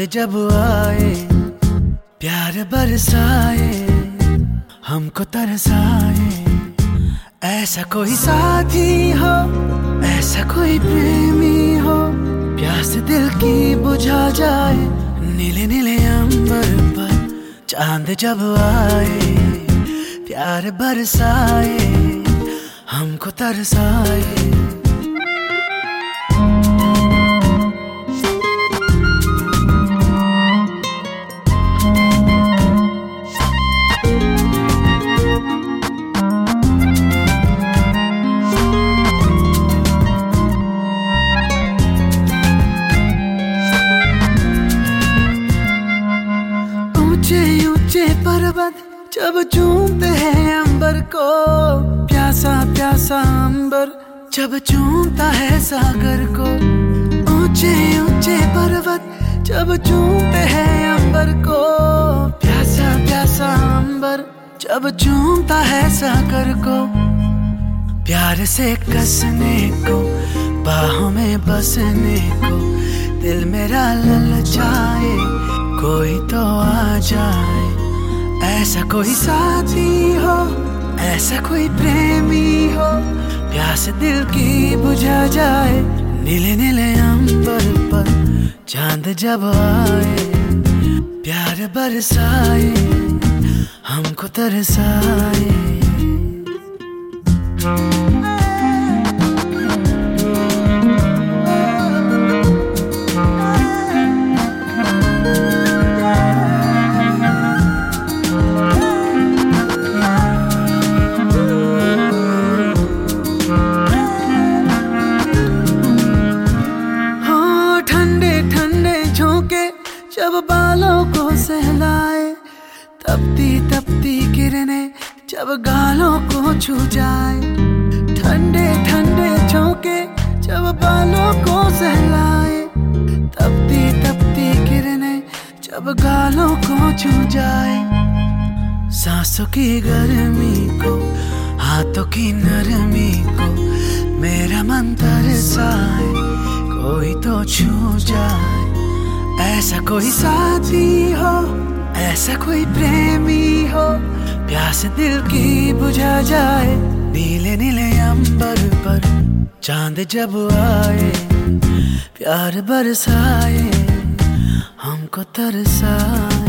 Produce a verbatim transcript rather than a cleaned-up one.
जब आए, प्यार बरसाए, हमको तरसाए। ऐसा कोई साथी हो, ऐसा कोई प्रेमी हो, प्यास दिल की बुझा जाए। नीले नीले अंबर पर चांद जब आए, प्यार बरसाए, हमको तरसाए। ऊंचे ऊंचे पर्वत जब चूमते हैं अंबर को, प्यासा प्यासा अंबर जब चूमता है सागर को। ऊंचे ऊंचे पर्वत जब चूमते हैं अंबर को, प्यासा प्यासा अंबर जब चूमता है सागर को। प्यार से कसने को, बाहों में बसने को, दिल मेरा ललचाए, कोई तो आ जाए। ऐसा कोई साथी हो, ऐसा कोई प्रेमी हो, प्यास दिल की बुझा जाए। नीले नीले अंबर पर चांद जब आए, प्यार बरसाए, हमको तरसाए। जब बालों को सहलाए, तपती तपती किरणें जब गालों को छू जाए। ठंडे ठंडे झोंके जब बालों को सहलाए, तपती तपती किरणें जब गालों को छू जाए। सांसों की गर्मी को, हाथों की नरमी को, मेरा मन तरसाए, कोई तो छू जाए। ऐसा कोई साथी हो, ऐसा कोई प्रेमी हो, प्यास दिल की बुझा जाए। नीले नीले अंबर पर चांद जब आए, प्यार बरसाए, हमको तरसाए।